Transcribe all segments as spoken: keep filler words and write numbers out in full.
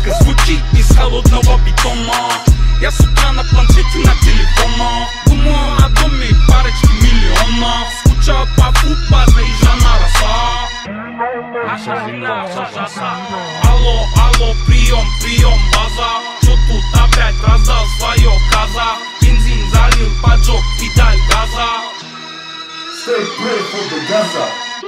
Музыка звучит из холодного бетона. Я с утра на планшете, на телефона. Думаю о доме и парочке миллионов. Скучаю по футболу, заезжаю на роса. Алло, алло, прием, прием, база. Чё тут опять раздал свое каза? Бензин залил, поджег педаль газа. Stay pray for the Gaza.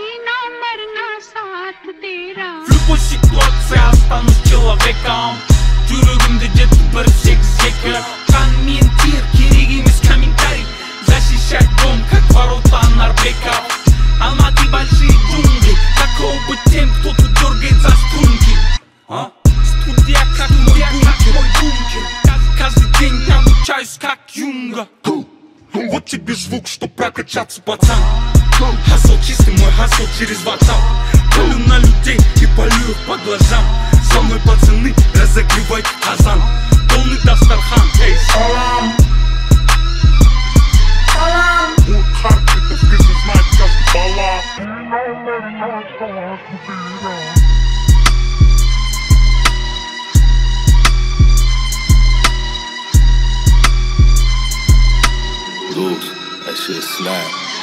В любой ситуации останусь человеком. Жүрегімде жетті бір сегіз екі. Комментир, керек емес комментарий. Защищать дом, как ворота Нарбеков. Алматы большие джунгли. Какого быть тем, кто тут дергает за струнки? А? Студия как мой бункер. Каждый день обучаюсь как Юнга. Вот тебе звук, чтоб прокачаться, пацан. Хасл чистый, мой хасл через WhatsApp. Полю на людей и полю их по глазам. Со мной, пацаны, разогревайте казан. Полный Дастархан, эй, салам. Салам. Вот хард, это в знает каждый бала. Loose, that shit slap.